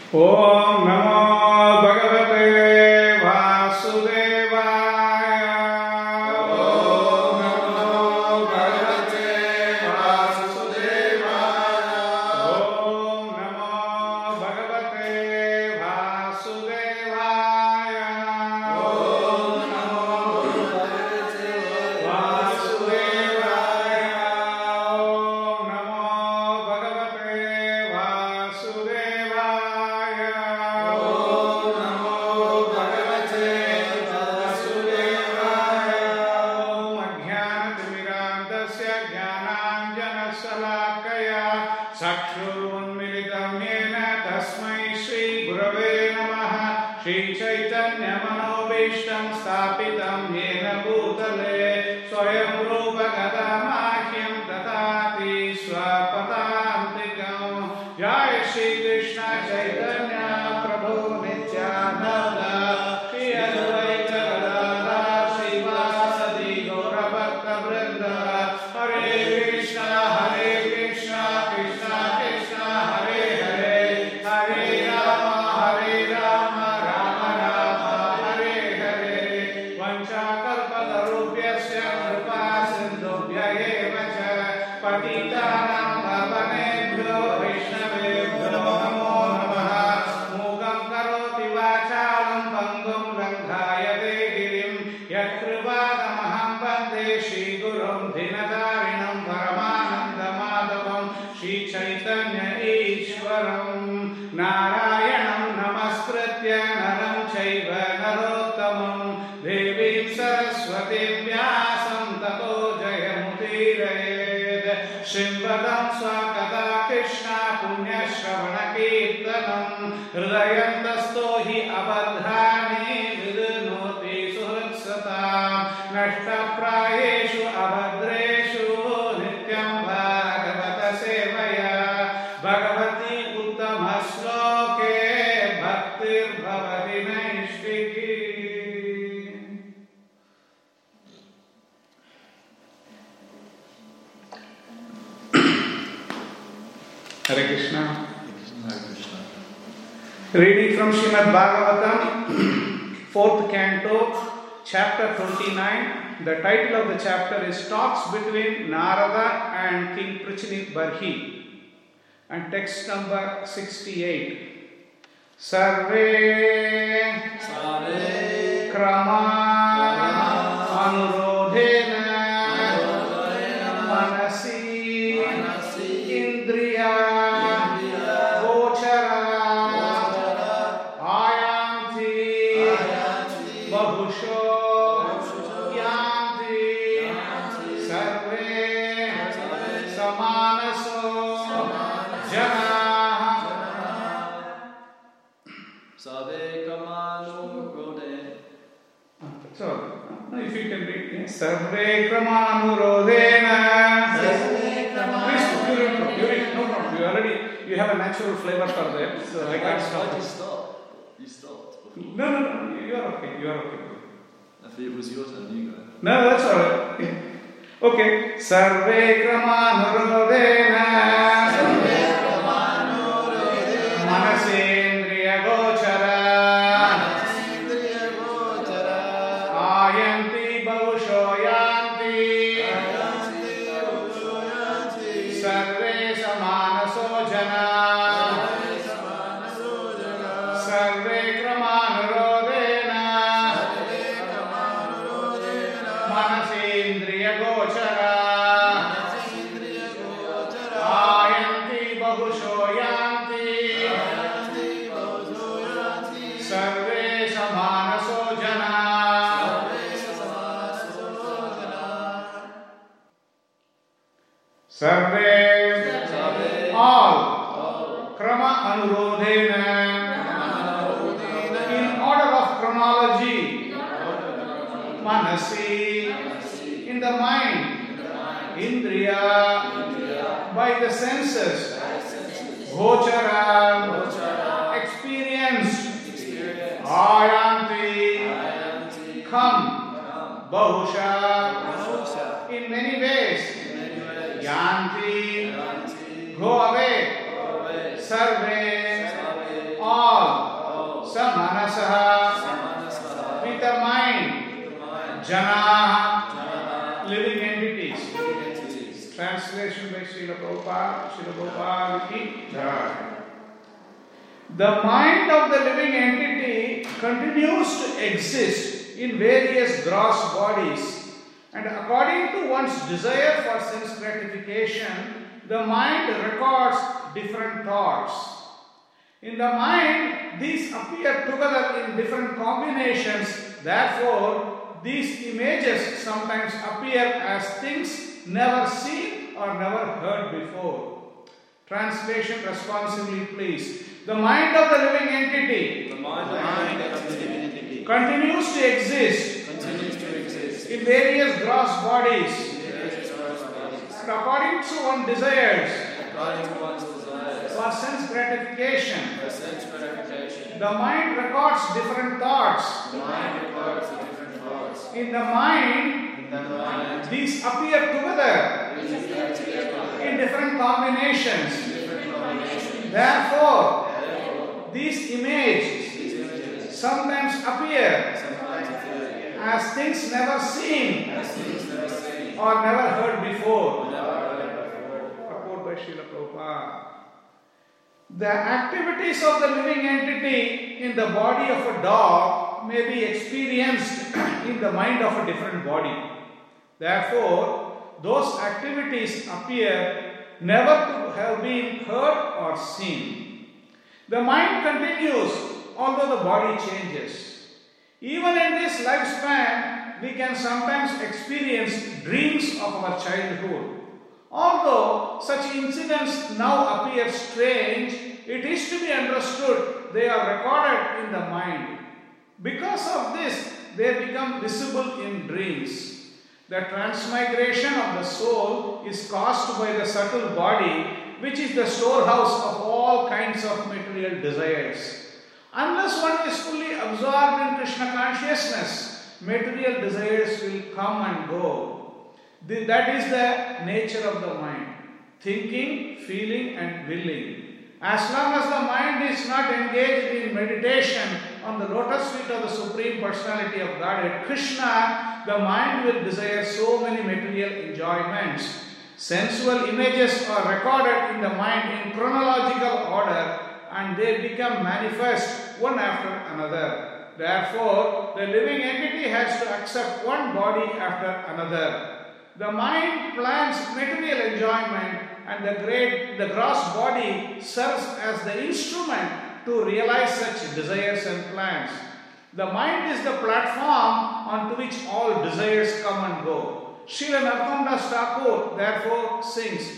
Om Namo Bhagavate Vasudevaya. Om Namo Bhagavate Vasudevaya. Om Namo Bhagavate Vasudevaya. Om Namo Bhagavate Vasudevaya. Om Namo Bhagavate Vasudevaya. चक्षुरुन्मिलितं येन तस्मै श्री गुरवे नमः। श्री चैतन्य मनोभीष्टं स्थापितं येन भूतले स्वयं रूप कदा मह्यं ददाति स्वपदान्तिकं। जय श्री कृष्ण चैतन्य प्रभु नित्यानंद श्री अद्वैत गदाधर श्रीवासदि गौरभक्तवृंद। हरे कृष्ण कृष्ण कृष्ण हरे हरे, हरे राम राम राम हरे हरे। वंशाकल्पतरुभ्यश्च कृपा सिन्धुभ्य एव च पतितानां पावनेभ्यो वैष्णवेभ्यो नमो नमः। मूकं करोति वाचालं पङ्गुं लङ्घायते गिरिं यत्कृपातमहं वन्दे श्रीगुरुं दीनतारिणं परमानन्दमाधवं श्रीचैतन्य ईश्वरं। नारायणं नमस्कृत्य नरं चैव नरोत्तमं देवीं सरस्वतीं व्यासं ततो जयमुदीरयेत्। श्रीवदं स्वकथा कृष्ण पुण्यश्रवणकीर्तनं हृदयन्तस्थो हि अभद्राणि विदुनोति सुहृत्सतां। नष्टप्रायेषु अभद्रेषु नित्यं भागवत सेवया Bhagwati उत्तमश्लोके भक्तिर्भवति नैष्ठिकी। Hare Krishna. Hare Krishna. Reading from Srimad Bhagavatam, 4th canto, chapter 29. The title of the chapter is Talks Between Narada and King Prichinit Barhi, and text number 68. Sarve krama anurodhena manasi indriya gochara ayanti bahusho yanti sarve samanaso janaha. Save kamanu rode. So, if you can read, yes. Sarve kramanurodhena. Please, you read, no problem. You have a natural flavor for that, so I can't stop. Why did you stop? You stopped before. No, you are okay. I thought it was your turn, you go. No, that's all right. Okay. Sarve kramanurodhena. Manasendriya gochara. Ayanti bahusho yanti. Sarve samanaso jana. Sarve kramanurodhena. Manasendriya gochara. Ayanti bahusho yanti. Sarve samanaso jana. Sarve, all, krama anurodhena, in order of chronology, manasi, in the mind, indriya, by the senses, gochara, experience, ayanti, come, bahusha, in many ways, yanti, go away, sarve, all. Prabhupada, Srila Prabhupada ki jai. The mind of the living entity continues to exist in various gross bodies, and according to one's desire for sense gratification, the mind records different thoughts. In the mind, these appear together in different combinations. Therefore, these images sometimes appear as things never seen or never heard before. Translation responsibly, please. The mind of the living entity continues to exist in various gross bodies. And according to one's desires for sense gratification, the mind records different thoughts. In the mind, these appear together in different combinations. Therefore, these images sometimes appear as things never seen or never heard before. Purport by Srila Prabhupada. The activities of the living entity in the body of a dog may be experienced in the mind of a different body. Therefore, those activities appear never to have been heard or seen. The mind continues, although the body changes. Even in this lifespan, we can sometimes experience dreams of our childhood. Although such incidents now appear strange, it is to be understood they are recorded in the mind. Because of this, they become visible in dreams. The transmigration of the soul is caused by the subtle body, which is the storehouse of all kinds of material desires. Unless one is fully absorbed in Krishna consciousness, material desires will come and go. That is the nature of the mind. Thinking, feeling and willing. As long as the mind is not engaged in meditation on the lotus feet of the Supreme Personality of Godhead, Krishna, the mind will desire so many material enjoyments. Sensual images are recorded in the mind in chronological order and they become manifest one after another. Therefore, the living entity has to accept one body after another. The mind plans material enjoyment and the gross body serves as the instrument to realize such desires and plans. The mind is the platform onto which all desires come and go. Srila Narottam Das Thakur therefore sings,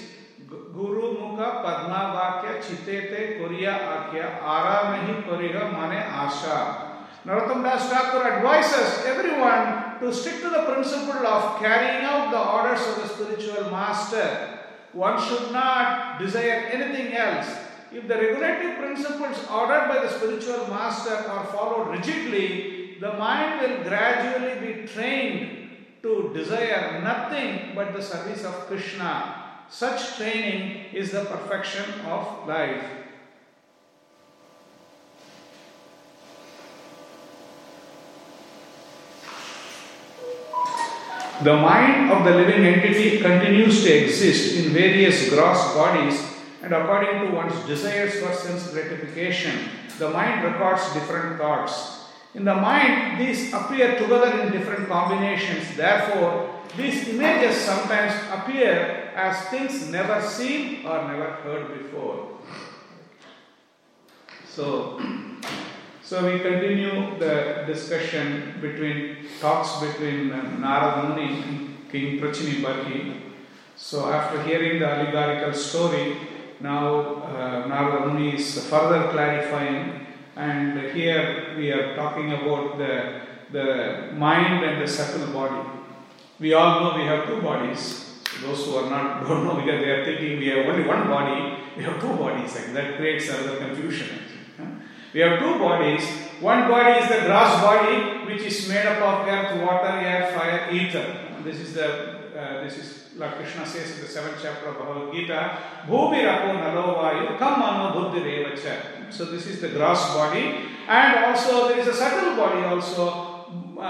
Guru Mukha Padma Vakya Chitete Koriya Akya Ara Nahi Koriga Mane Asha. Narottam Das Thakur advises everyone to stick to the principle of carrying out the orders of the spiritual master. One should not desire anything else. If the regulative principles ordered by the spiritual master are followed rigidly, the mind will gradually be trained to desire nothing but the service of Krishna. Such training is the perfection of life. The mind of the living entity continues to exist in various gross bodies, and according to one's desires for sense gratification, the mind records different thoughts. In the mind, these appear together in different combinations. Therefore, these images sometimes appear as things never seen or never heard before. So we continue the discussion talks between Narada Muni and King Prachini Barhi. So after hearing the allegorical story, now Narada Muni is further clarifying, and here we are talking about the mind and the subtle body. We all know we have two bodies. Those who are don't know, because they are thinking we have only one body, we have two bodies. That creates another confusion. We have two bodies. One body is the gross body, which is made up of earth, water, air, fire, ether. This is like Krishna says in the 7th chapter of Bhagavad Gita, Bhubirako nalo vayu kam mano buddhirevacha. So this is the gross body, and also there is a subtle body also.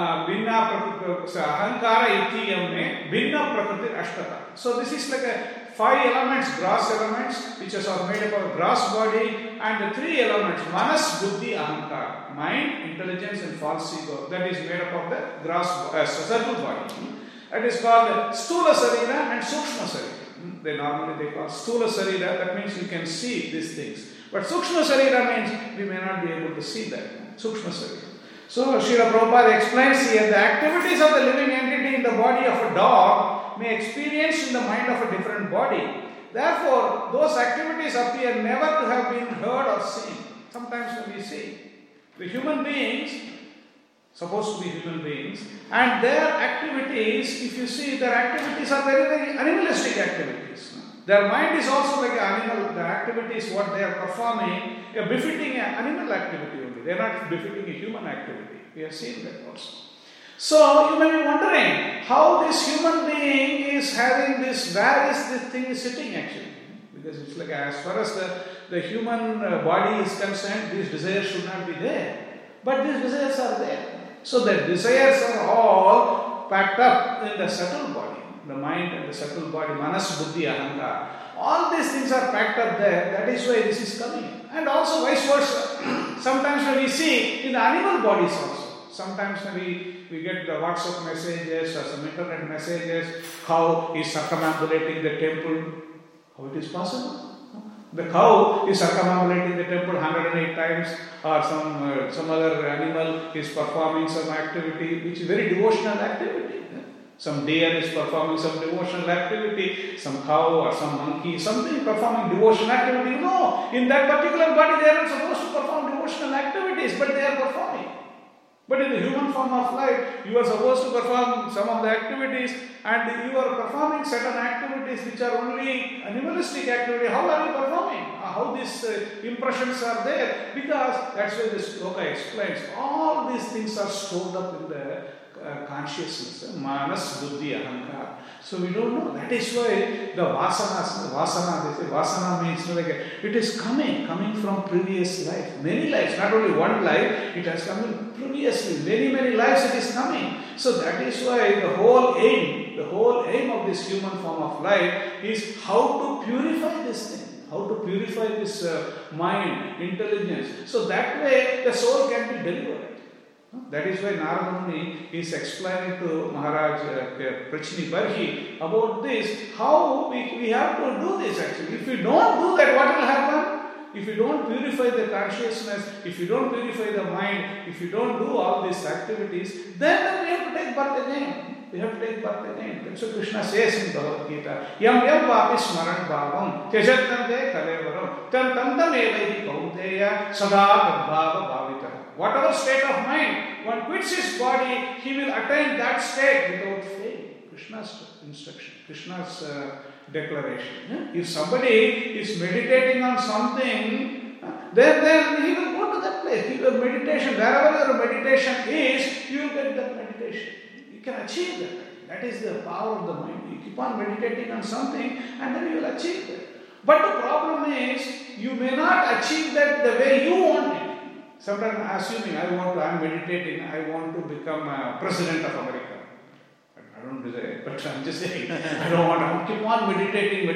Binna prakriti ahankara itiyam me binna prakriti ashtata. So this is like a 5 elements, gross elements, which are made up of gross body, and the 3 elements, manas, buddhi, ahankar, mind, intelligence, and false ego, that is made up of the gross subtle body. That is called stula sarira and sukshma sarira. They normally call stula sarira. That means you can see these things. But sukshma sarira means we may not be able to see that. Sukshma sarira. So Srila Prabhupada explains here the activities of the living entity in the body of a dog may experience in the mind of a different body. Therefore, those activities appear never to have been heard or seen. Sometimes when we see the human beings, supposed to be human beings, and their activities, if you see, their activities are very, very animalistic activities. Their mind is also like an animal. The activities, what they are performing, are befitting an animal activity only. They are not befitting a human activity. We have seen that also. So you may be wondering how this human being is having this, where is this thing sitting actually? Because it's like as far as the human body is concerned, these desires should not be there. But these desires are there. So the desires are all packed up in the subtle body, the mind and the subtle body, manas, buddhi, ahankar. All these things are packed up there. That is why this is coming. And also vice versa. Sometimes when we see in the animal bodies also, sometimes when we get the WhatsApp messages or some internet messages, cow is circumambulating the temple. How it is possible? The cow is circumambulating the temple 108 times, or some other animal is performing some activity which is very devotional activity. Some deer is performing some devotional activity, some cow or some monkey, something performing devotional activity. No, in that particular body they are not supposed to perform devotional activities, but they are performing. But in the human form of life, you are supposed to perform some of the activities, and you are performing certain activities which are only animalistic activity. How are you performing? How these impressions are there? Because that's why this sloka explains. All these things are stored up in the consciousness, manas, buddhi, ahankar. So we don't know. That is why the vasana, they say vasana means like it is coming from previous life. Many lives, not only one life, it has come in previously. Many lives it is coming. So that is why the whole aim of this human form of life is how to purify this thing. How to purify this mind, intelligence. So that way the soul can be delivered. That is why Narada Muni is explaining to Maharaj Prachini Barhi about this, how we have to do this actually. If we don't do that, what will happen? If you don't purify the consciousness, if you don't purify the mind, if you don't do all these activities, then we have to take birth again. We have to take birth again. That's what Krishna says in Bhagavad Gita. Yam vapi smaran bhavam, tyajattante kalevaram, tam evaihi kaunteya, sada tadbhava bhavita. Whatever state of mind, one quits his body, he will attain that state without fail. Krishna's instruction, Krishna's declaration. If somebody is meditating on something, then he will go to that place. Meditation, wherever your meditation is, you will get that meditation. You can achieve that. That is the power of the mind. You keep on meditating on something and then you will achieve that. But the problem is, you may not achieve that the way you want it. Sometimes assuming I'm meditating, I want to become president of America. I don't desire, but I'm just saying, I don't want to keep on meditating.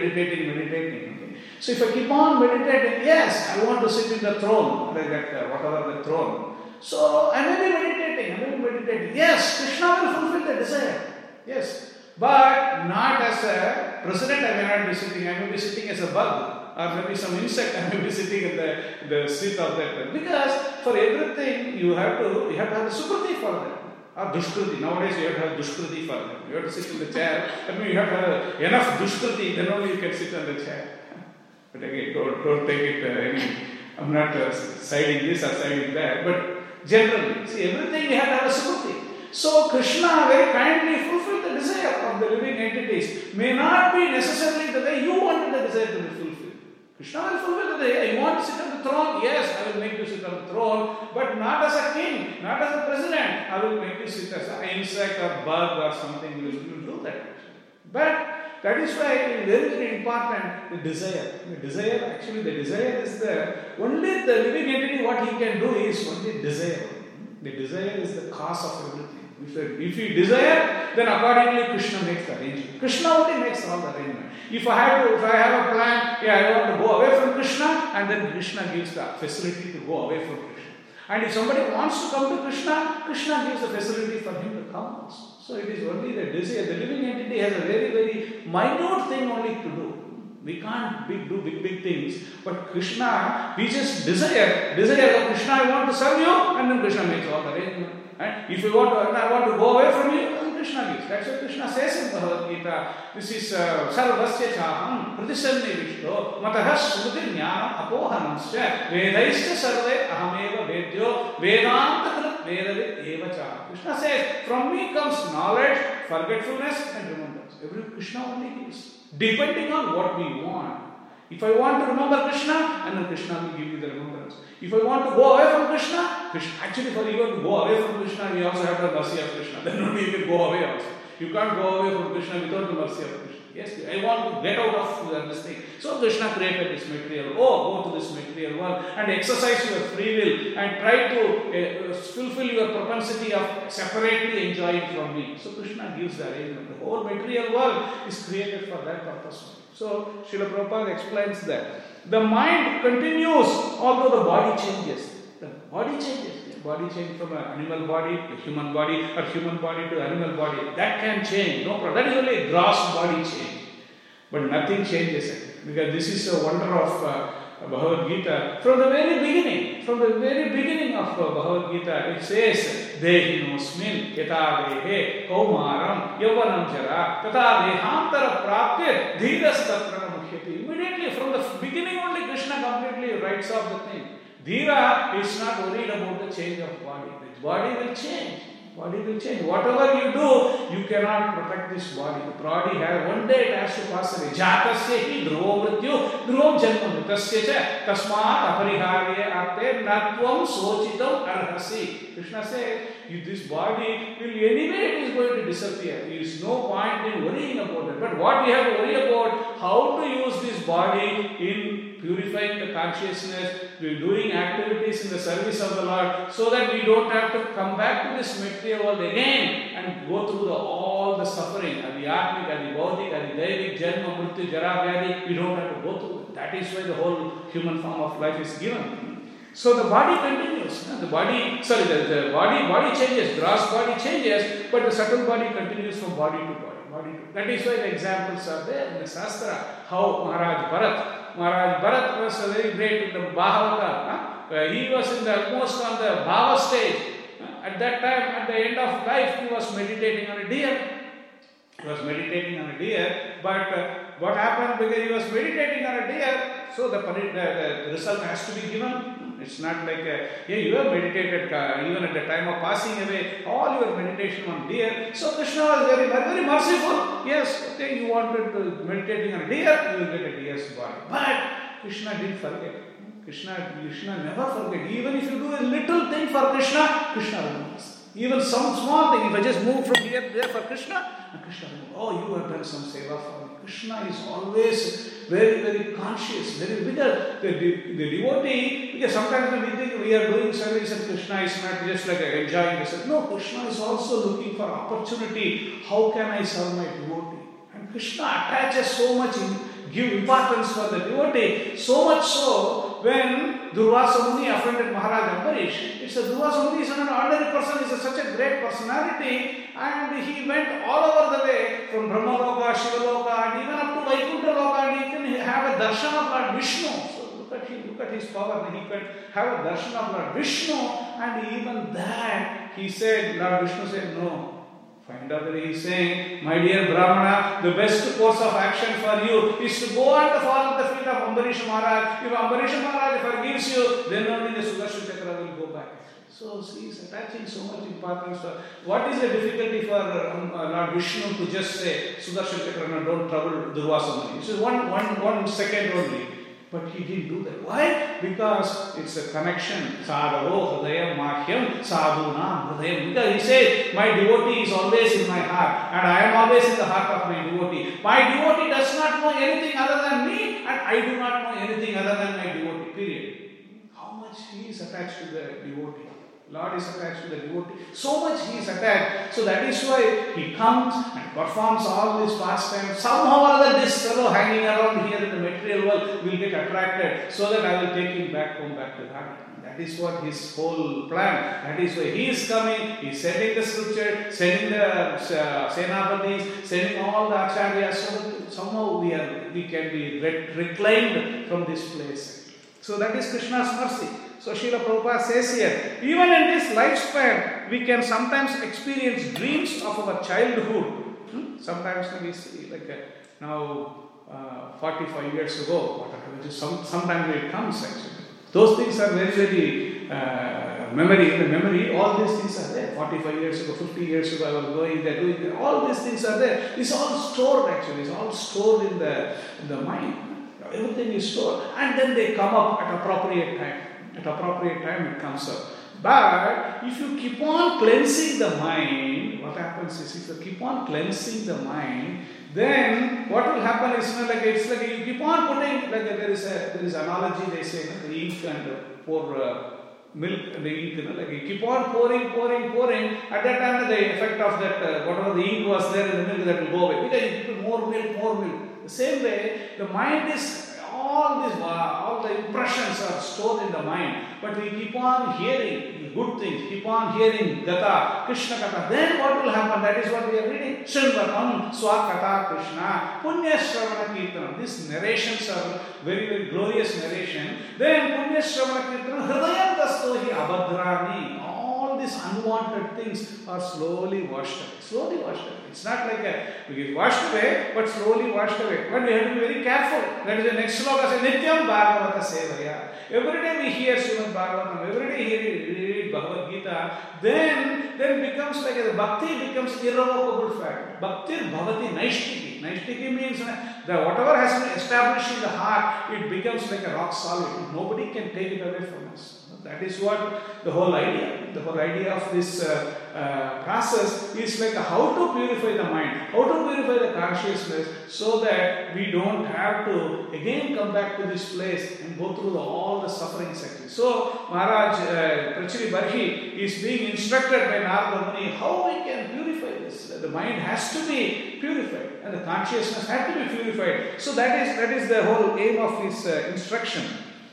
Okay? So if I keep on meditating, yes, I want to sit in the throne, like that, whatever the throne. So I may be meditating. Yes, Krishna will fulfill the desire. Yes, but not as a president. I may not be sitting. I may be sitting as a bug. Or maybe some insect, I may be sitting in the seat of that. Because for everything you have to have the sukriti for that. Or dushkriti. Nowadays you have to have dushkriti for that. You have to sit in the chair. I mean, you have to have enough dushkriti, then only you can sit on the chair. But again, don't take it. I'm not siding this or siding that. But generally, see, everything we have to have a sukriti. So Krishna very kindly fulfilled the desire of the living entities. May not be necessarily the way you wanted the desire to be fulfilled. Krishna will fulfill the desire. You want to sit on the throne? Yes, I will make you sit on the throne, but not as a king, not as a president. I will make you sit as an insect or bug or something. You will do that. But that is why it is very, very important, the desire. The desire is only the living entity, what he can do is only desire. The desire is the cause of everything. If you desire, then accordingly Krishna makes the arrangement. Krishna only makes all the arrangement. If I have a plan, I want to go away from Krishna, and then Krishna gives the facility to go away from Krishna. And if somebody wants to come to Krishna, Krishna gives the facility for him to come also. So it is only the desire. The living entity has a very, very minute thing only to do. We can't do big things. But Krishna, we just desire of Krishna, I want to serve you, and then Krishna makes all the arrangement. And if you want to, I want to go away from you, then Krishna gives. That's what Krishna says in Bhagavad Gita. This is Sarvasya Chaham, Pratisanni Vishto, Matahas Sumati Jnana Apohanamsya, Vedaisya Sarve Ahameva Vedyo, Vedanta Krit Vedavit Eva Cha. Krishna says, from me comes knowledge, forgetfulness, and remembrance. Every Krishna only gives, depending on what we want. If I want to remember Krishna, and then Krishna will give you the remembrance. If I want to go away from Krishna, actually for you to go away from Krishna, we also have the mercy of Krishna. Then only you can go away also. You can't go away from Krishna without the mercy of Krishna. Yes, I want to get out of this thing. So Krishna created this material. Go to this material world and exercise your free will and try to fulfill your propensity of separately enjoying from me. So Krishna gives the arrangement. The whole material world is created for that purpose. So Srila Prabhupada explains that the mind continues although the body changes. The body changes. The body changes from an animal body to human body, or human body to animal body. That can change. No problem. That is only gross body change. But nothing changes it. Because this is a wonder of Bhagavad Gita. From the very beginning of Bhagavad Gita, it says, Dehinosmin, Yatadehe, Kaumaram, Yavanam Jara, Tata Dehantara Prapte, Dhiras Tatrana Mukhyati. Immediately from the beginning only Krishna completely writes off the thing. Dhira is not worried about the change of body. The body will change. Whatever you do, you cannot protect this body. The body has one day it has to pass away. Jatasya hi dhruvo mrityu, dhruvom janma mritasya cha, tasmat apariharye arte natvam sochitam arhasi. Krishna says, this body will anyway it is going to disappear. There is no point in worrying about it. But what we have to worry about, how to use this body in purifying the consciousness, doing activities in the service of the Lord, so that we don't have to come back to this material world again and go through all the suffering, Adi Atmik, Adi Baudik, Adi Daivik, Janma, Mrityu, Jara, Vyadi. We don't have to go through it. That is why the whole human form of life is given. So the body continues. The body changes, gross body changes, but the subtle body continues from body to body. That is why the examples are there in the Shastra. How Maharaj Bharat was very great in the Bhagavata. He was almost on the Bhava stage. At that time, at the end of life, he was meditating on a deer. But what happened, because he was meditating on a deer, so the result has to be given. It's not like, you have meditated even at the time of passing away, all your meditation on deer. So Krishna was very, very merciful. Yes, okay, you wanted to meditating on a deer, you will get a deer's body. But Krishna didn't forget. Krishna never forget. Even if you do a little thing for Krishna, Krishna remembers. Even some small thing, if I just move from here to there for Krishna remembers. Oh, you have done some seva for me. Krishna is always very, very conscious, very bigger. The devotee, because sometimes when we think we are doing service and Krishna is not just like enjoying this. No, Krishna is also looking for opportunity. How can I serve my devotee? And Krishna attaches so much, give importance for the devotee, so much so, when Durvasa Muni offended Maharaj Ambarish, it's a Durvasa Muni is an ordinary person, is such a great personality, and he went all over the way from Brahmaloka, Shivaloka, and even up to Vaikuntha Loka, and he can have a darshan of Lord Vishnu. So look at his power, he can have a darshan of Lord Vishnu, and even that, he said, Lord Vishnu said, no. Find out that he is saying, my dear Brahmana, the best course of action for you is to go and fall at the feet of Ambarish Maharaj. If Ambarish Maharaj forgives you, then only the Sudarshan Chakra will go back. So he is attaching so much importance. What is the difficulty for Lord Vishnu to just say, Sudarshan Chakra, no, don't trouble Durvasa Muni? This is one second only. But he didn't do that. Why? Because it's a connection. Sadhavo hridayam mahyam sadhunam hridayam. Because he says, my devotee is always in my heart, and I am always in the heart of my devotee. My devotee does not know anything other than me, and I do not know anything other than my devotee. Period. How much he is attached to the devotee. Lord is attached to the devotee. So much he is attached. So that is why he comes and performs all these pastimes. Somehow or other this fellow hanging around here in the material world will get attracted so that I will take him back home, back to God. That is what his whole plan. That is why he is coming. He is sending the scripture, sending the Senapatis, sending all the acharyas so that somehow we can be reclaimed from this place. So that is Krishna's mercy. So Srila Prabhupada says here, even in this lifespan, we can sometimes experience dreams of our childhood. Sometimes we see now 45 years ago, which is sometime it comes actually. Those things are very, very memory. In the memory, all these things are there. 45 years ago, 50 years ago, I was going there, doing there. All these things are there. It's all stored actually. It's all stored in the mind. Everything is stored. And then they come up at appropriate time. At appropriate time it comes up. But if you keep on cleansing the mind, what happens is if you keep on cleansing the mind, then what will happen is it's like you keep on putting, like there is analogy they say, the ink and pour milk and the ink, like you keep on pouring. At that time the effect of that whatever the ink was there in the milk, that will go away. Because you put more milk. The same way, the mind is all the impressions are stored in the mind, but we keep on hearing good things, keep on hearing Gata, Krishna Katha. Then what will happen? That is what we are reading. Shinvatam, Swakata Krishna, Punya Shravana Kirtanam. These narrations are very, very glorious narration. Then Punya Shravana Kirtanam, Hridayam Tastohi Abhadrani. All these unwanted things are slowly washed away. It's not like we get washed away, but slowly washed away. But we have to be very careful. That is the next sloka says, Nityam Bhagavata Sevaya. Every day we hear Srimad Bhagavatam, every day we read Bhagavad Gita, then becomes like the bhakti becomes irrevocable fact. Bhakti bhavati naishtiki. Naishtiki means that whatever has been established in the heart, it becomes like a rock solid. Nobody can take it away from us. That is what the whole idea of this process is, like how to purify the mind, how to purify the consciousness, so that we don't have to again come back to this place and go through all the sufferings actually. So Maharaj Prachuri Barhi is being instructed by Narada Muni how we can purify this. The mind has to be purified and the consciousness has to be purified. So that is the whole aim of his instruction.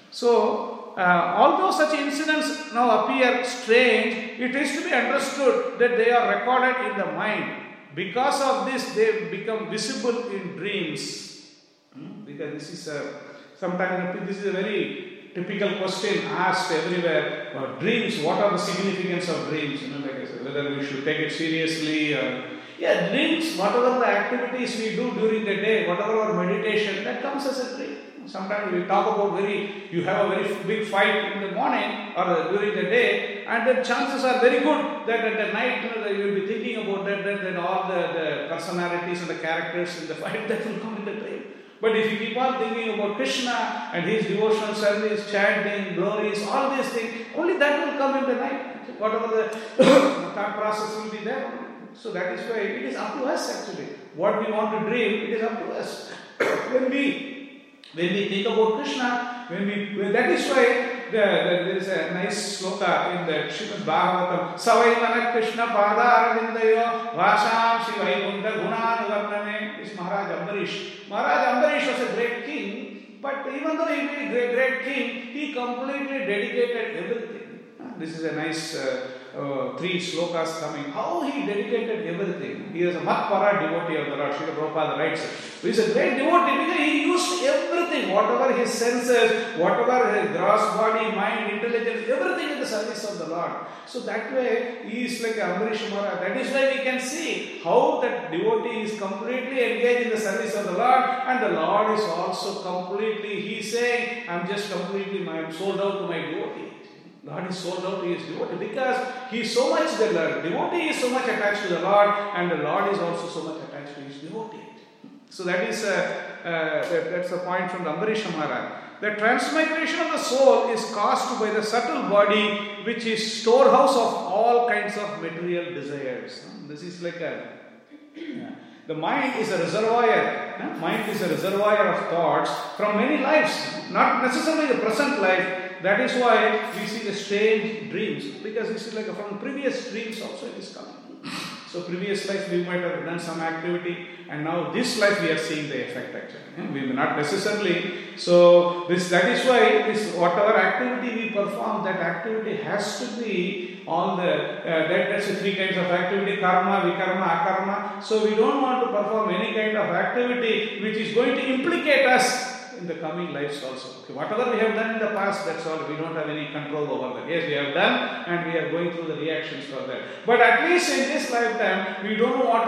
So although such incidents now appear strange, it is to be understood that they are recorded in the mind. Because of this, they become visible in dreams. Because this is sometimes this is a very typical question asked everywhere. Dreams, what are the significance of dreams? Like I said, whether we should take it seriously. Dreams, whatever the activities we do during the day, whatever our meditation, that comes as a dream. Sometimes we talk about you have a very big fight in the morning or during the day, and the chances are very good that at the night you will be thinking about that all the personalities and the characters in the fight that will come in the dream. But if you keep on thinking about Krishna and his devotional service, chanting, glories, all these things, only that will come in the night. Whatever the thought process will be there. So that is why it is up to us actually. What we want to dream, it is up to us. When we think about Krishna, that is why there is a nice sloka in the Srimad Bhagavatam. Savaimana Krishna Pada Aravindayo Vasam Sivaikunda Gunanuvarnane. This Maharaj Ambarish. Maharaj Ambarish was a great king, but even though he was a great king, he completely dedicated everything. This is a nice 3 slokas coming. How he dedicated everything. He is a Matpara devotee of the Lord. Srila Prabhupada writes. He is a great devotee because he used everything, whatever his senses, whatever his gross body, mind, intelligence, everything in the service of the Lord. So that way he is like Ambarish Maharaj. That is why we can see how that devotee is completely engaged in the service of the Lord, and the Lord is also completely, he is saying, I am sold out to my devotee. Lord is sold out to his devotee because he is so much, the devotee is so much attached to the Lord, and the Lord is also so much attached to his devotee. So that is that's a point from the Ambarish Maharaj. The transmigration of the soul is caused by the subtle body, which is storehouse of all kinds of material desires. This is like the mind is a reservoir. Mind is a reservoir of thoughts from many lives, not necessarily the present life. that is why we see the strange dreams, because this is like from previous dreams also it is coming. So previous life we might have done some activity, and now this life we are seeing the effect actually. We may not necessarily. So that is why this whatever activity we perform, that activity has to be all the that's the three kinds of activity: karma, vikarma, akarma. So we don't want to perform any kind of activity which is going to implicate us in the coming lives also. Okay, whatever we have done in the past, that's all. We don't have any control over that. Yes, we have done, and we are going through the reactions for that. But at least in this lifetime, we don't want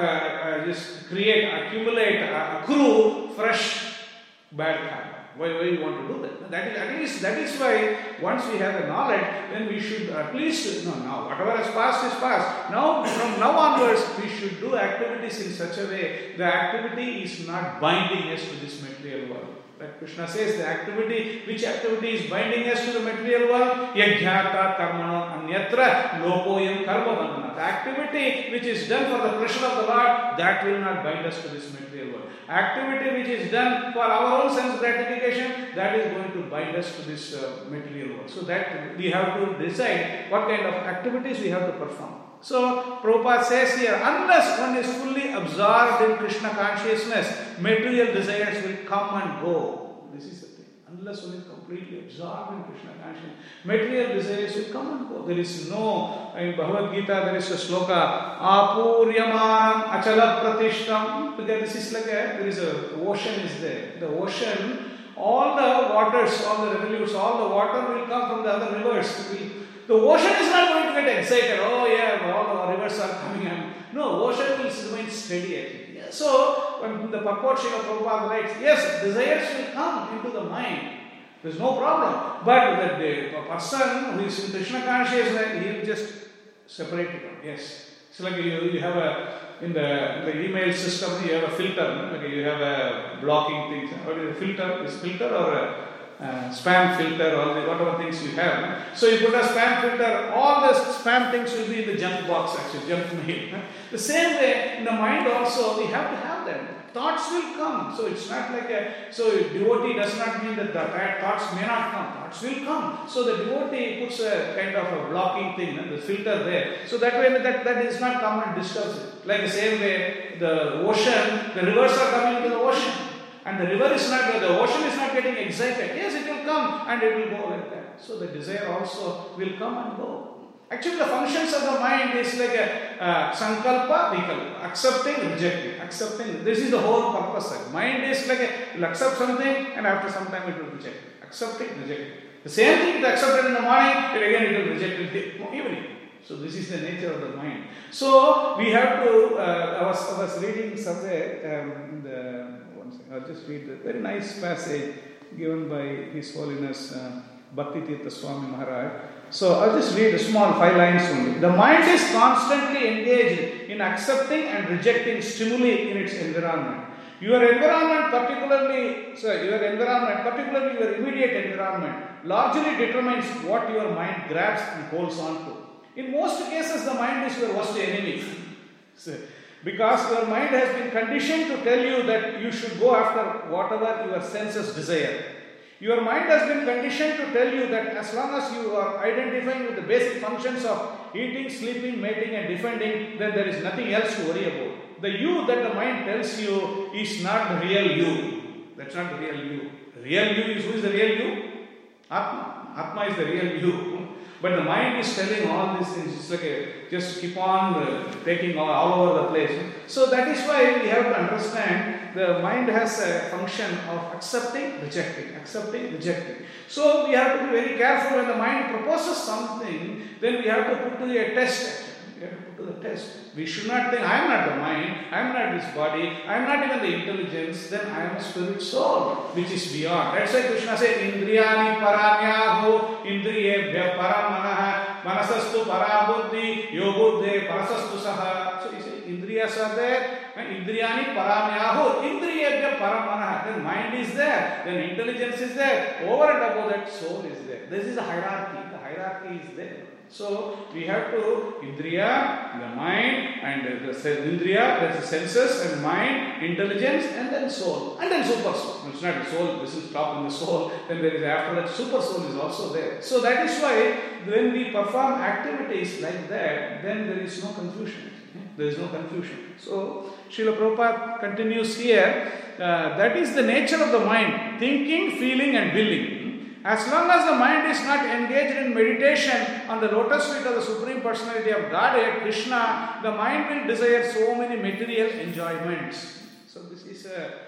to just accumulate, accrue fresh bad karma. Why you want to do that? That is why once we have the knowledge, then we should at least now whatever has passed is past. Now from now onwards, we should do activities in such a way the activity is not binding us to this material world. Like Krishna says, which activity is binding us to the material world? Yajnata karmano anyatra lokoyam karma bandhana. The activity which is done for the pleasure of the Lord, that will not bind us to this material world. Activity which is done for our own sense gratification, that is going to bind us to this material world. So that we have to decide what kind of activities we have to perform. So Prabhupada says here, unless one is fully absorbed in Krishna consciousness, material desires will come and go. This is the thing. Unless one is completely absorbed in Krishna consciousness, material desires will come and go. There is no, in Bhagavad Gita there is a sloka, Apuryamanam achala pratishtam, because this is like there is a ocean is there. The ocean, all the waters, all the rivulets, all the water will come from the other rivers. The ocean is not going to get excited. Oh yeah, all the rivers are coming in. No, ocean will remain steady actually. Yeah. So, when the purport of Prabhupada writes, yes, desires will come into the mind. There is no problem. But the person who is in Krishna consciousness, he will just separate it out. Yes. So like you have in the email system, you have a filter. Like you have a blocking things. What is a filter? Is filter or a spam filter, all the whatever things you have. So you put a spam filter, all the spam things will be in the junk box actually, junk mail. The same way in the mind also we have to have them. Thoughts will come. So it's not like so devotee does not mean that the bad thoughts may not come. Thoughts will come. So the devotee puts a kind of a blocking thing, the filter there. So that way that is not come and disturbs it. Like the same way the ocean, the rivers are coming into the ocean. And the ocean is not getting excited. Yes, it will come and it will go like that. So the desire also will come and go. Actually, the functions of the mind is like a sankalpa, vikalpa, accepting, rejecting, accepting. This is the whole purpose. Mind is like it will accept something and after some time it will reject. Accepting, rejecting. The same thing, it accepted in the morning, and again it will reject in the evening. So this is the nature of the mind. So we have to. I was reading somewhere. I'll just read a very nice passage given by His Holiness Bhakti Tirtha Swami Maharaj. So I'll just read a small 5 lines only. The mind is constantly engaged in accepting and rejecting stimuli in its environment. Your environment, particularly your immediate environment, largely determines what your mind grabs and holds on to. In most cases, the mind is your worst enemy. Because your mind has been conditioned to tell you that you should go after whatever your senses desire. Your mind has been conditioned to tell you that as long as you are identifying with the basic functions of eating, sleeping, mating and defending, then there is nothing else to worry about. The you that the mind tells you is not the real you. That's not the real you. The real you is, who is the real you? Atma. Atma is the real you. But the mind is telling all these things. It's like just keep on taking all over the place. So that is why we have to understand the mind has a function of accepting, rejecting, accepting, rejecting. So we have to be very careful when the mind proposes something, then we have to put to a test. We have to put to the test. We should not think, I am not the mind, I am not this body, I am not even the intelligence, then I am a spirit soul, which is beyond. That's why Krishna said, Indriyani paramyaho, indriyebhya paramanaha, manasastu parabuddhi, yobuddhe parasastu saha. So he said, Indriya Indriyas are there. Indriyani paramyahu. Indriyabhya paramana. Then mind is there. Then intelligence is there. Over and above that, soul is there. This is a hierarchy. The hierarchy is there. So we have to Indriya, the mind, and the Indriya, that's the senses and mind, intelligence, and then soul, and then super soul. It's not the soul, this is stop in the soul, then there is after that super soul is also there. So that is why when we perform activities like that, then there is no confusion. There is no confusion. So Srila Prabhupada continues here, that is the nature of the mind, thinking, feeling, and willing. As long as the mind is not engaged in meditation on the lotus feet of the Supreme Personality of Godhead, Krishna, the mind will desire so many material enjoyments. So this is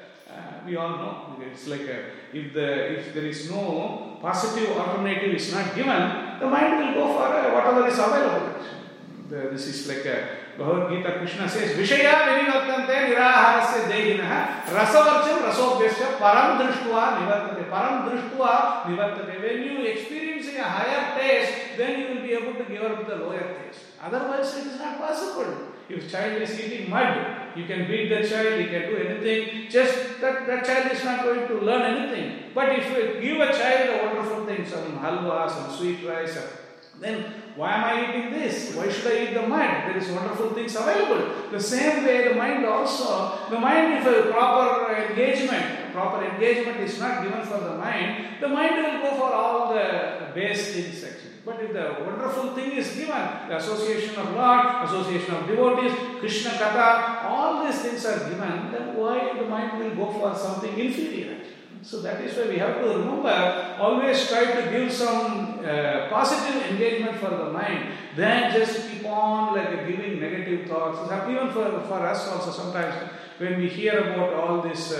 we all know. It's like if there is no positive alternative is not given, the mind will go for whatever is available. This is like Bhagavad Gita, Krishna says, Vishaya vinivartante niraharasya dehinah rasavarcham rasobhyasya param drishtva nivartate. Param drishtva nivartate. When you experiencing a higher taste, then you will be able to give up the lower taste. Otherwise, it is not possible. If child is eating mud, you can beat the child, you can do anything. Just that child is not going to learn anything. But if you give a child a wonderful thing, some halwa, some sweet rice, then why am I eating this? Why should I eat the mud? There is wonderful things available. The same way the mind also, the mind if a proper engagement is not given for the mind will go for all the base things actually. But if the wonderful thing is given, the association of Lord, association of devotees, Krishna Katha, all these things are given, then why the mind will go for something inferior? So that is why we have to remember, always try to give some positive engagement for the mind, then just keep on like giving negative thoughts. Even for us also sometimes when we hear about all this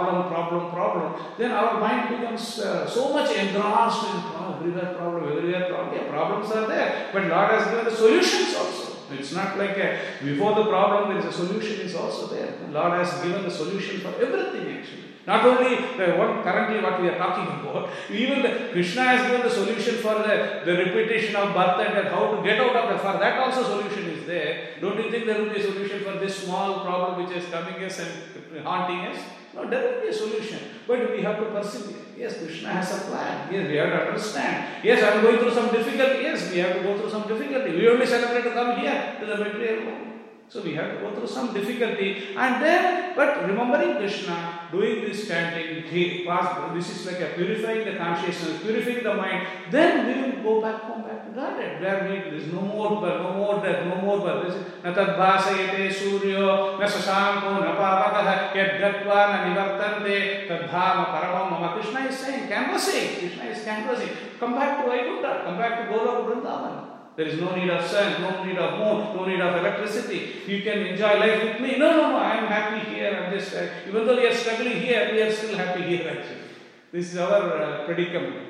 problem, then our mind becomes so much engrossed in everywhere problem. Yeah, problems are there, but Lord has given the solutions also. It's not like before the problem there is a solution is also there. Lord has given the solution for everything actually. Not only currently what we are talking about, even Krishna has given the solution for the repetition of birth and how to get out of that. For that also solution is there. Don't you think there will be a solution for this small problem which is coming us and haunting us? No, there will be a solution. But we have to persevere. Yes, Krishna has a plan. Yes, we have to understand. Yes, I am going through some difficulty. Yes, we have to go through some difficulty. We only celebrate to come here to the material world. So we have to go through some difficulty and then, but remembering Krishna, doing this chanting, this is like a purifying the consciousness, purifying the mind, then we will go back home, back to Godhead, where there is no more death, no more birth. Na tad bhasayate suryo, na sasanko, na pavakaha, yad gatva, na nivartante, tad bhama paramam mama. Krishna is saying, canvassing, Krishna is canvassing. Come back to Vaikuntha, come back to Golok Vrindavan. There is no need of sun, no need of moon, no need of electricity. You can enjoy life with me. No, I am happy here. I'm just, even though we are struggling here, we are still happy here actually. This is our predicament.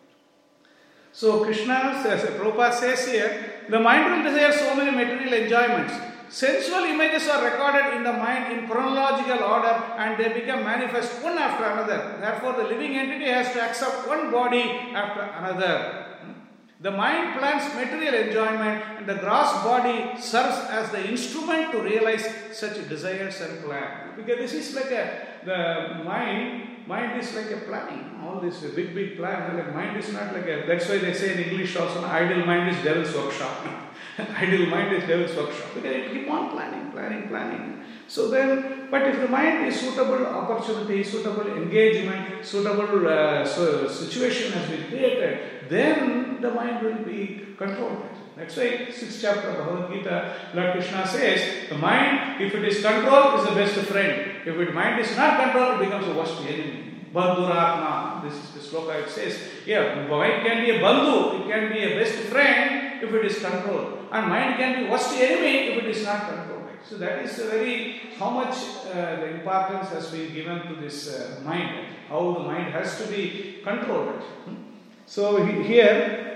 So Krishna says, Prabhupada says here, the mind will desire so many material enjoyments. Sensual images are recorded in the mind in chronological order and they become manifest one after another. Therefore, the living entity has to accept one body after another. The mind plans material enjoyment and the gross body serves as the instrument to realize such desires and plans. Because this is like the mind is like a planning. All this big plan. Like mind is not like that's why they say in English also, idle mind is devil's workshop. Idle mind is devil's workshop. Because it keep on planning. So then, but if the mind is suitable opportunity, suitable engagement, suitable situation has been created, then the mind will be controlled. That's why 6th chapter of Bhagavad Gita, Lord Krishna says, the mind, if it is controlled, is the best friend. If the mind is not controlled, it becomes the worst enemy. Bandhuratma, this is the sloka, it says, mind can be a bandhu, it can be a best friend if it is controlled. And mind can be worst enemy if it is not controlled. So that is how much the importance has been given to this mind, how the mind has to be controlled. So here,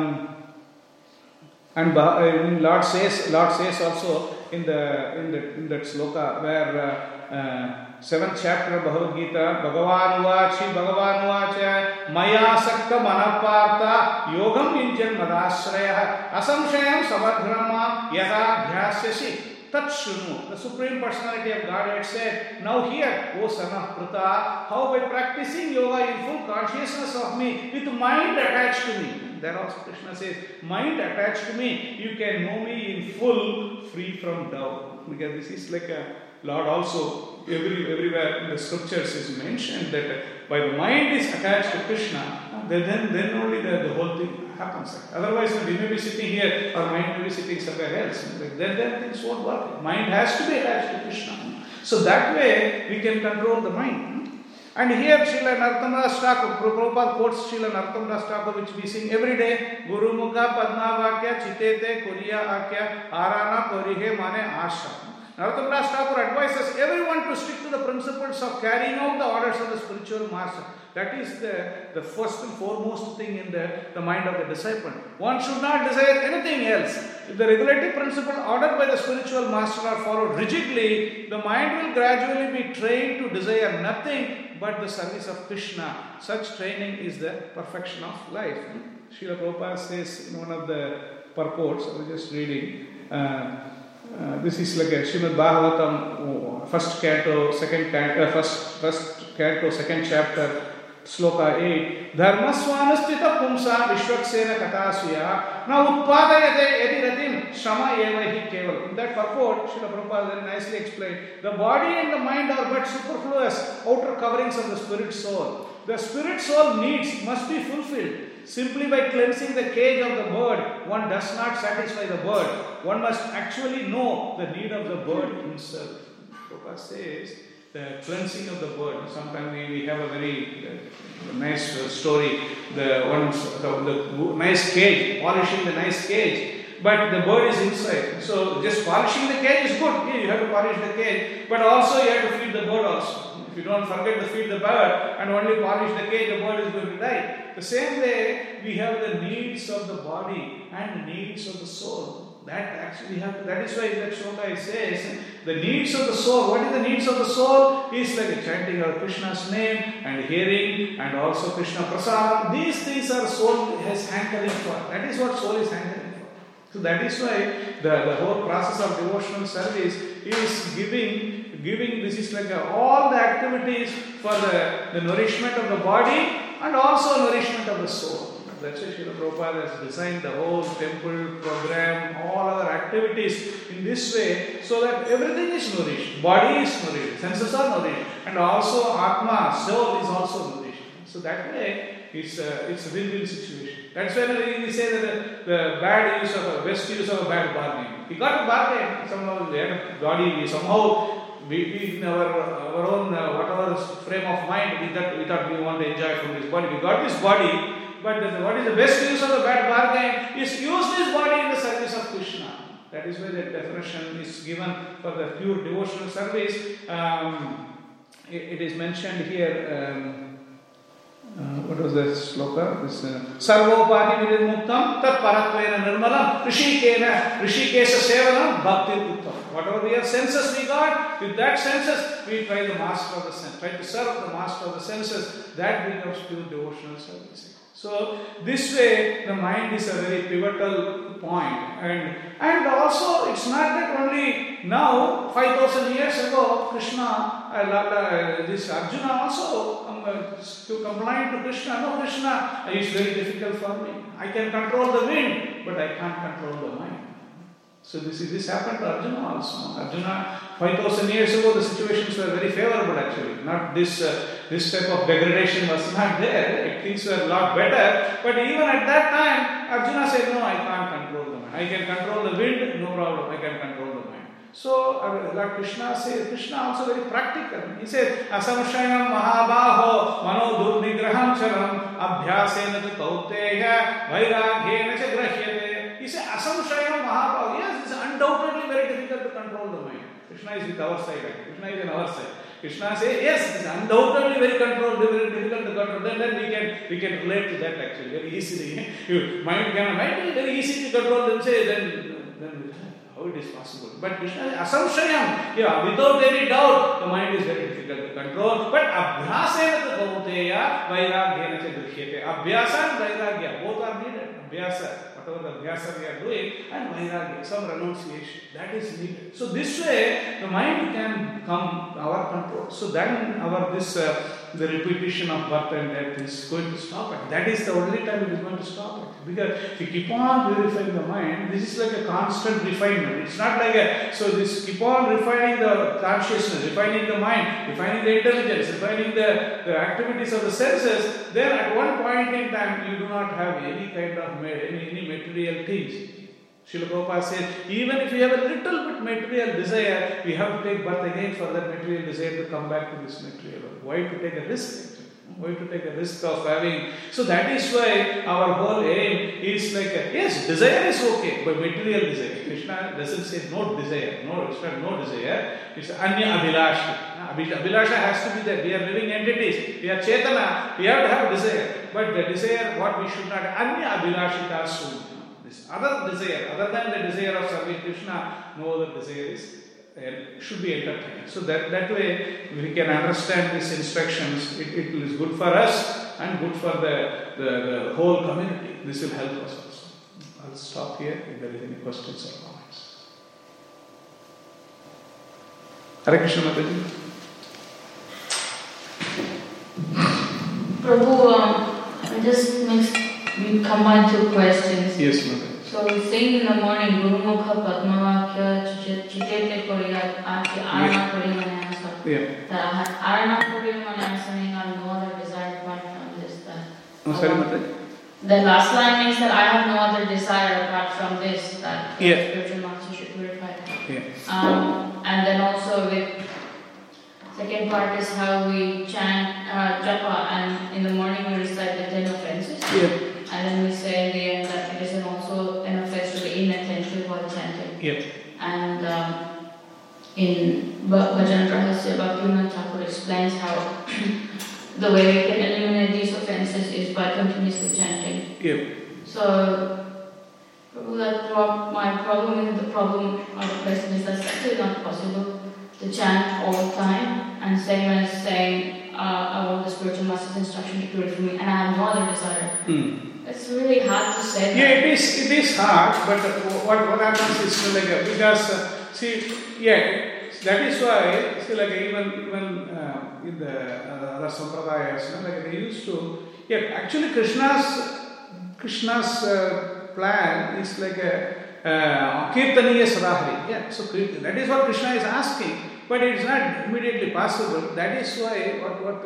and Lord says also in that sloka where 7th chapter of Bhagavad Gita, Bhagavan Uvacha, Maya Sakta Manapartha, Yogam Injan Madashraya, Asamshayam Samadhrama, Yada Dhyasyasi. Tat Shunu, the Supreme Personality of Godhead said, now hear, O son of Pritha, how by practicing yoga in full consciousness of me, with mind attached to me. There also Krishna says, mind attached to me, you can know me in full, free from doubt. Because this is like a Lord also, everywhere in the scriptures is mentioned that by the mind is attached to Krishna, then only the whole thing happens. Otherwise, we may be sitting here, our mind may be sitting somewhere else. Then things won't work. Mind has to be attached to Krishna. So that way, we can control the mind. And here Srila Narottam Das Thakur, Prabhupada quotes Srila Narottam Das Thakur, which we sing every day. Guru Mukha Padmavakya Chitete Kuriya Akya Arana Korihe Mane Asha. Narottam Das Thakur advises everyone to stick to the principles of carrying out the orders of the spiritual master. That is the first and foremost thing in the mind of the disciple. One should not desire anything else. If the regulative principle ordered by the spiritual master are followed rigidly, the mind will gradually be trained to desire nothing but the service of Krishna. Such training is the perfection of life. Srila Prabhupada says in one of the purports, I was just reading, this is like a Srimad Bhagavatam, first canto, second chapter, Sloka 8. Dharmaswanastita pumsa vishwaksena katasya na utpadayate ediratim shama evahi keval. In that purport, Srila Prabhupada very nicely explained, the body and the mind are but superfluous outer coverings of the spirit soul. The spirit soul needs must be fulfilled. Simply by cleansing the cage of the bird, one does not satisfy the bird. One must actually know the need of the bird himself. Prabhupada says, the cleansing of the bird. Sometimes we have a very nice story. The nice cage, polishing the nice cage, but the bird is inside. So just polishing the cage is good. Yeah, you have to polish the cage, but also you have to feed the bird also. If you don't forget to feed the bird and only polish the cage, the bird is going to die. The same way, we have the needs of the body and the needs of the soul. That is why in that shloka it says, the needs of the soul. What is the needs of the soul? Is like chanting of Krishna's name and hearing and also Krishna Prasad. These things are soul has hankering for. That is what soul is hankering for. So that is why the whole process of devotional service is giving, this is like all the activities for the nourishment of the body and also nourishment of the soul. That's why Srila Prabhupada has designed the whole temple program, all other activities in this way, so that everything is nourished. Body is nourished, senses are nourished, and also Atma, soul is also nourished. So that way, it's a win-win situation. That's why we say that the bad use of a best use of a bad bargain. We got a bargain, somehow we had a body, we in our own whatever frame of mind, we thought we want to enjoy from this body. We got this body. But what is the best use of the bad bargain is use this body in the service of Krishna. That is why the definition is given for the pure devotional service. It is mentioned here. What was the sloka? Sarvopadi virimuktam tat paratvena nirmalam rishikesha sevanam bhakti uttam. Whatever we have senses we got, with that senses we try to master of the senses, try to serve the master of the senses. That becomes pure devotional service. So this way the mind is a very pivotal point, and also it's not that only now 5,000 years ago Krishna, this Arjuna also to comply to Krishna. No, Krishna is very difficult for me. I can control the wind, but I can't control the mind. So this happened to Arjuna also. Arjuna 5,000 years ago the situations were very favorable actually. Not this type of degradation was not there. Things were a lot better. But even at that time, Arjuna said, no, I can't control the mind. I can control the wind, no problem. I can control the mind. So Lord Krishna says, Krishna also very practical. He says, Asamshayanam mahabaho mano durnigraham charam abhyasena tu kauteya vairagyena cha grahyate. He says, Asamshayanam mahabaho. Yes, it's undoubtedly very difficult to control the mind. Krishna is with our side. Krishna is on our side. Krishna says, yes, it is undoubtedly very difficult to control. Then we can relate to that actually very easily. Mind is very easy to control. Then how it is possible? But Krishna is asamshayam. Without any doubt, the mind is very difficult to control. But abhyasena tu kauteya vairagyena cha drishyate. Abhyasa and vairagya both are needed. Abhyasa. whatever the abhyasa we are doing, and vairagya, some renunciation. That is needed. So this way, the mind can come our control. So then the repetition of birth and death is going to stop it. That is the only time it is going to stop it. Because if you keep on purifying the mind, this is like a constant refinement. It's not like so this keep on refining the consciousness, refining the mind, refining the intelligence, refining the activities of the senses. Then at one point in time, you do not have any kind of any material things. Srila Prabhupada says, even if you have a little bit material desire, we have to take birth again for that material desire to come back to this material. Why to take a risk? Why to take a risk of having? So that is why our whole aim is like, yes, desire is okay, but material desire. Krishna doesn't say no desire. No, it's not no desire. It's anya abhilasha. Abhilasha has to be there. We are living entities. We are chetana. We have to have desire. But the desire, what we should not, anya abhilashita soon. Other desire, other than the desire of serving Krishna, no other desire should be entertained. So that way we can understand these instructions. It is good for us and good for the whole community. This will help us also. I'll stop here if there is any questions or comments. Hare Krishna Mataji. Prabhu, just next we combine two questions. Yes, Mataji. So saying in the morning, Guru Mukha Padmavakya Chitete Koriya Aki Arana Purimanasa. Yeah. Arana Purimanasa meaning I have no other desire apart from this. Sorry, Mataji. The last line means that I have no other desire apart from this, that spiritual master should purify. Yeah. And then also with second part is how we chant japa, and in the morning we recite the 10 offenses. Yeah. And then we say in the end that it is also an offense to be inattentive while chanting. Yep. And in Bhajan Rahasya, Bhaktivinoda Thakur explains how the way we can eliminate these offenses is by continuously chanting. Yep. So, my problem is the problem of the question is that it's actually not possible to chant all the time, and same as saying, I want the spiritual master's instruction to purify me, and I have no other desire. It's really hard to say. Yeah, it is hard, but what happens is like because that is why even in the other sampradayas, like they used to actually Krishna's plan is like a kirtaniya sadahari. Yeah, so that is what Krishna is asking, but it is not immediately possible. That is why what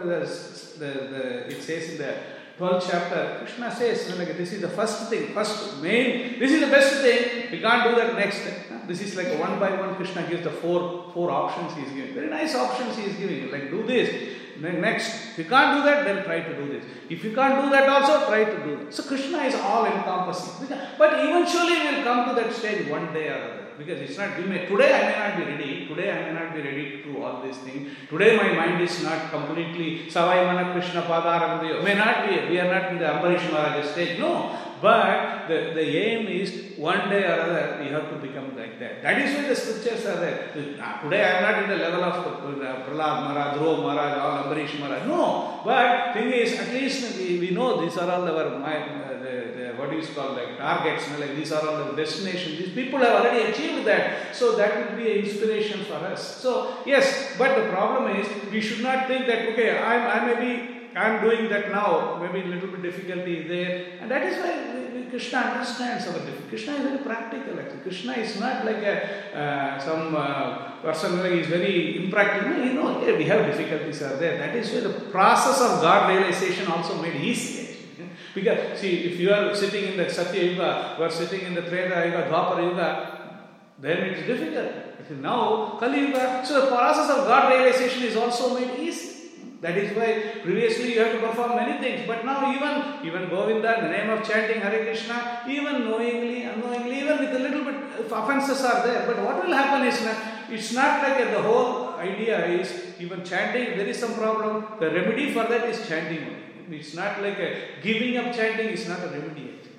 it says in the 12th chapter, Krishna says, like, this is the first thing, this is the best thing, we can't do that next. This is like one by one, Krishna gives the four options he is giving. Very nice options he is giving, like do this, then next. If you can't do that, then try to do this. If you can't do that also, try to do that. So Krishna is all encompassing. But eventually we will come to that stage one day or other. Because it's not, today I may not be ready, to do all these things. Today my mind is not completely Savai Mana Krishna Padaramdayo. May not be, we are not in the Ambarish Maharaj stage, no. But the aim is one day or other we have to become like that. That is why the scriptures are there. Today I am not in the level of Prahlad Maharaj, Dhruva Maharaj, all Ambarish Maharaj. No. But thing is, at least we know these are all our what is called like targets, like these are all the destinations. These people have already achieved that. So that will be an inspiration for us. So yes, but the problem is we should not think that okay, I'm doing that now, maybe a little bit difficulty there. And that is why Krishna understands our difficulty. Krishna is very practical actually. Krishna is not like some person who is very impractical. We have difficulties are there. That is why the process of God realization also made easy. Because, see, if you are sitting in the Satya Yuga, you are sitting in the Treta Yuga, Dwapara Yuga, then it is difficult. Now, Kali Yuga, so the process of God realization is also made easy. That is why previously you have to perform many things, but now even Govinda, in the name of chanting Hare Krishna, even knowingly, unknowingly, even with a little bit offenses are there. But what will happen is, it's not like the whole idea is even chanting, there is some problem. The remedy for that is chanting only. It's not like giving up chanting is not a remedy.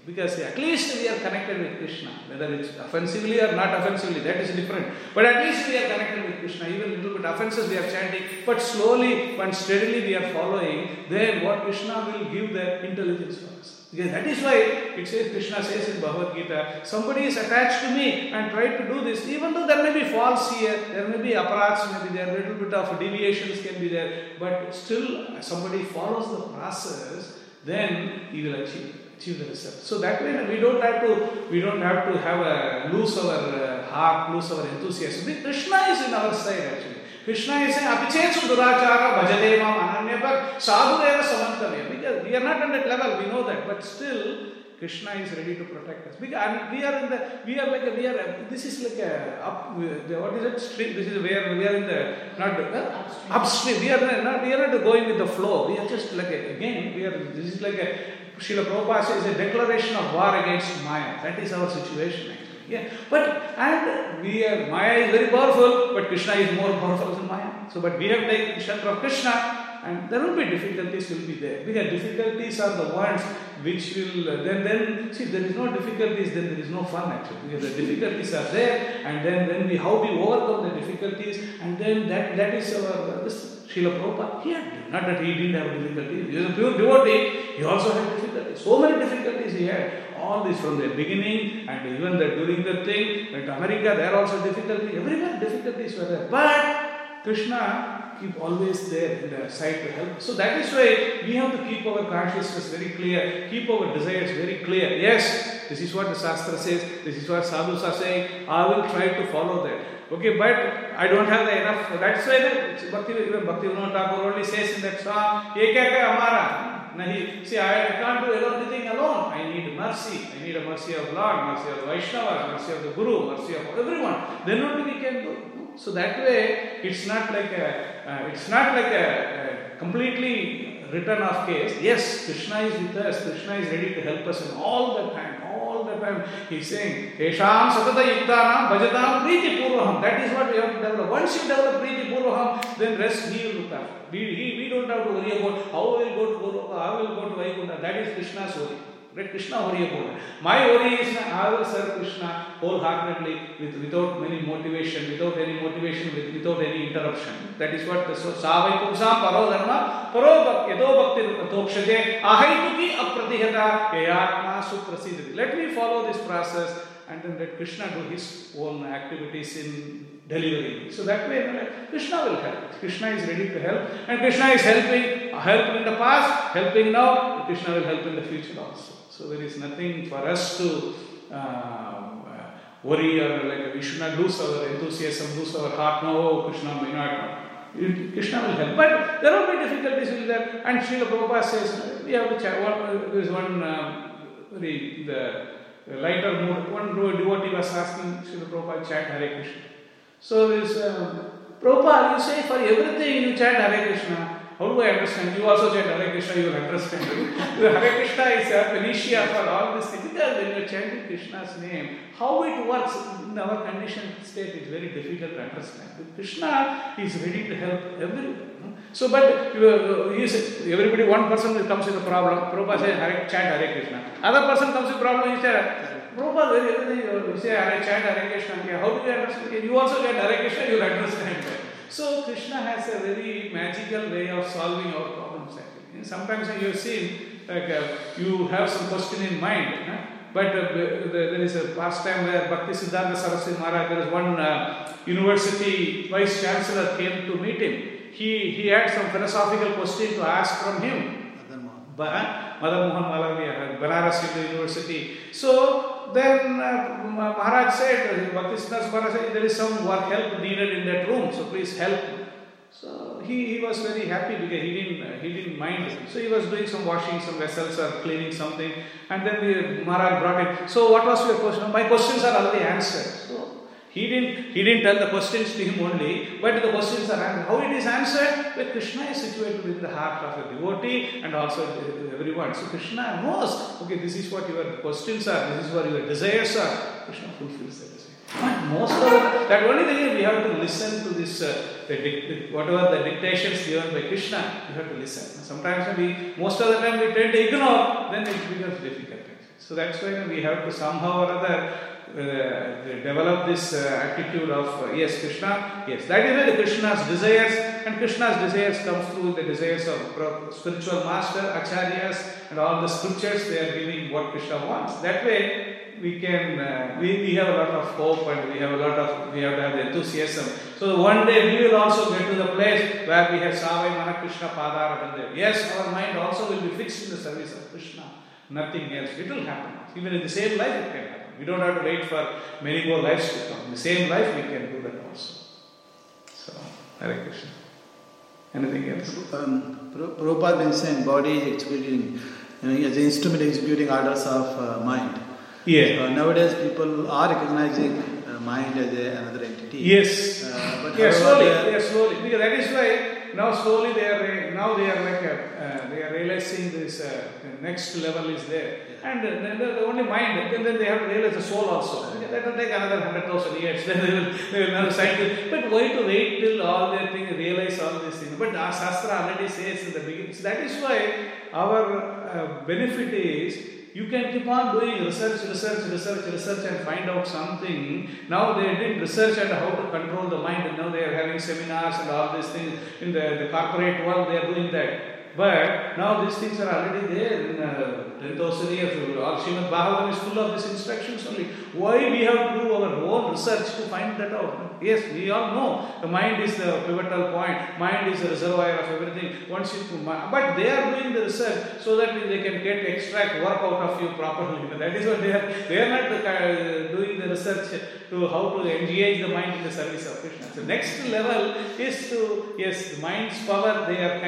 Because at least we are connected with Krishna. Whether it's offensively or not offensively, that is different. But at least we are connected with Krishna. Even a little bit offenses we are chanting, but slowly and steadily we are following. Then what Krishna will give that intelligence for us. Because that is why it says, Krishna says in Bhagavad Gita, somebody is attached to me and tried to do this, even though there may be faults here, there may be aparats, maybe there, a little bit of deviations can be there, but still somebody follows the process, then he will achieve the result. So that way we don't have to have lose our heart, lose our enthusiasm. Krishna is in our side actually. Krishna is saying, Apichetsu durachara bhajadevam ananyapak sadhureva samantavya. Because we are not on that level, we know that, but still Krishna is ready to protect us. Because this is like what is it? Stream. This is where we are in the upstream. We are not going with the flow. We are just like this is like Srila Prabhupada says, a declaration of war against Maya. That is our situation actually. Yeah, Maya is very powerful, but Krishna is more powerful than Maya. So, but we have taken shelter of Krishna, and there will be difficulties will be there. Because difficulties are the ones which will then see there is no difficulties, then there is no fun actually. Because the difficulties are there, and then how we overcome the difficulties, and then that is our Srila Prabhupada. He had not that he didn't have difficulties. He was a pure devotee. He also had difficulties. So many difficulties he had. All this from the beginning and even during the thing. At America, there are also difficulties. Everywhere difficulties were there. But Krishna keep always there in the side to help. So that is why we have to keep our consciousness very clear, keep our desires very clear. Yes, this is what the Shastra says, this is what sadhus are saying. I will try to follow that. Okay, but I don't have enough. That's why Bhakti Vinod Thakur only says in that song, Ekaka Amara. See, I can't do everything alone. I need mercy. I need a mercy of Lord, mercy of Vaishnava, mercy of the Guru, mercy of everyone. Then only we can do. So that way, it's not like a completely written off case. Yes, Krishna is with us. Krishna is ready to help us in all the time. All the time, he's saying, Esham satata yuktanam bhajatam priti purvaham. That is what we have to develop. Once you develop priti purvaham, then rest he will look after. We don't have to worry about how we will go to Goloka, how we will go to Vaikuntha. That is Krishna's worry. Let Krishna worry about it. My worry is I will serve Krishna wholeheartedly without any motivation, without any interruption. That is what the Savai Pumsam Paro Dharma Paro Yedo Bhakti Tokshate Ahaituki Apratihata Yayatma Suprasidhati. Let me follow this process and then let Krishna do his own activities in delivery. So that way Krishna will help. Krishna is ready to help, and Krishna is helping in the past, helping now, and Krishna will help in the future also. So there is nothing for us to worry or we should not lose our enthusiasm, lose our heart. No, Krishna may not. Krishna will help. But there will be difficulties with that. And Srila Prabhupada says, we have to chat. There is one the lighter mood. One devotee was asking Srila Prabhupada chant Hare Krishna. So there is Prabhupada, you say for everything you chant Hare Krishna. How do I understand? You also chant Hare Krishna, you will understand. Hare Krishna is a panacea for all these things. Because when you are chanting Krishna's name, how it works in our conditioned state is very difficult to understand. But Krishna is ready to help everyone. So, but everybody, one person comes with a problem. Prabhupada says, chant Hare Krishna. Other person comes with a problem, he says, Prabhupada, you say chant Hare Krishna. How do you understand? You also chant Hare Krishna, you will understand that. So Krishna has a very magical way of solving our problems actually. Sometimes you have seen, you have some question in mind, but there is a past time where Bhakti Siddhanta Saraswati Maharaj, there was one university vice chancellor came to meet him. He had some philosophical question to ask from him. Madan Mohan Malaviya, Banaras University. So then Maharaj said, Bhakti Siddhanta Maharaj said, there is some work help needed in that room, so please help. So he was very happy because he didn't mind. So he was doing some washing some vessels or cleaning something, and then Maharaj brought it. So what was your question? My questions are already answered. So he didn't tell the questions to him only, but the questions are answered. How it is answered? Well, Krishna is situated within the heart of a devotee and also everyone. So Krishna knows, okay, this is what your questions are, this is what your desires are. Krishna fulfills that desire. But most of that only thing we have to listen to this, whatever the dictations given by Krishna, we have to listen. Sometimes most of the time we tend to ignore, then it becomes difficult. So that's why we have to somehow or other develop this attitude of yes, Krishna, yes. That is where the Krishna's desires, and Krishna's desires comes through the desires of spiritual master, acharyas, and all the scriptures. They are giving what Krishna wants. That way we can we have a lot of hope, and we have to have the enthusiasm. So one day we will also get to the place where we have Savai Mana Krishna Padara. Yes, our mind also will be fixed in the service of Krishna. Nothing else. It will happen. Even in the same life it can happen. We don't have to wait for many more lives to come. In the same life we can do that also. So, Hare Krishna. Anything else? Prabhupada mentioned body is executing, as an instrument executing orders of mind. Yeah. Nowadays people are recognizing mind as another entity. Yes. But slowly. Because that is why now slowly they are realizing this next level is there. And then the only mind, and then they have to realize the soul also. That will take another 100,000 years. Then they will another scientist. But why to wait till all their things, realize all these things? But our Shastra already says in the beginning. So that is why our benefit is you can keep on doing research and find out something. Now they did research on how to control the mind, and now they are having seminars and all these things. In the corporate world they are doing that. But now these things are already there in 10,000 years. All Srimad Bhagavatam is full of these instructions only. Why we have to do our own research to find that out? Yes, we all know the mind is the pivotal point. Mind is the reservoir of everything. But they are doing the research so that they can extract work out of you properly. That is what they are. They are not doing the research to how to engage the mind in the service of Krishna. So next level is to the mind's power. They are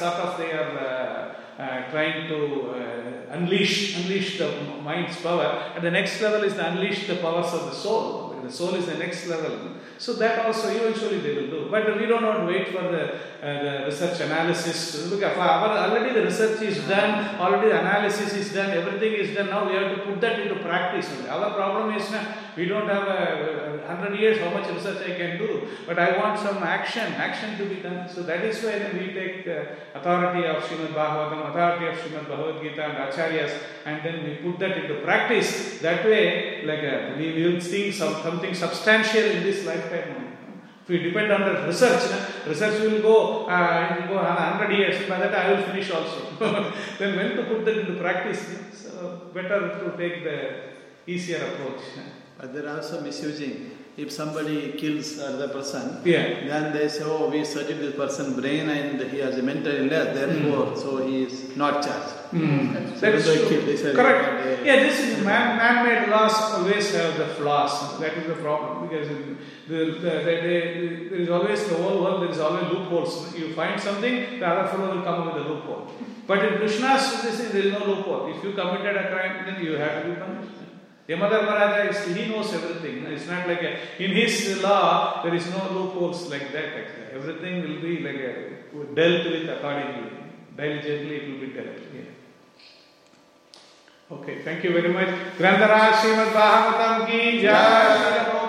trying to unleash the mind's power. And the next level is to unleash the powers of the soul. The soul is the next level. So that also eventually they will do. But we don't want to wait for the research analysis. Look, already the research is done, already the analysis is done, everything is done. Now we have to put that into practice. Our problem is we don't have 100 years how much research I can do. But I want some action to be done. So that is why we take authority of Srimad Bhagavatam, authority of Srimad Bhagavad Gita and Acharyas, and then we put that into practice. That way, we will see something substantial in this lifetime. If we depend on the research will go 100 years. By that I will finish also. Then when to put that into practice? So better to take the easier approach. But they are also misusing. If somebody kills another person, then they say, we studied this person's brain and he has a mental illness, therefore, so he is not charged. That is true. Correct. This is man-made laws always have the flaws. That is the problem. Because there is always the whole world, there is always loopholes. You find something, the other fellow will come up with a loophole. But in Krishna's, there is no loophole. If you committed a crime, then you have to be punished. Yamadharmaraja, he knows everything. It's not like in his law, there is no loopholes like that. Actually. Everything will be dealt with accordingly. Diligently it will be dealt. Okay, thank you very much. Grandharaj Srimad Bhagavatam ki jai.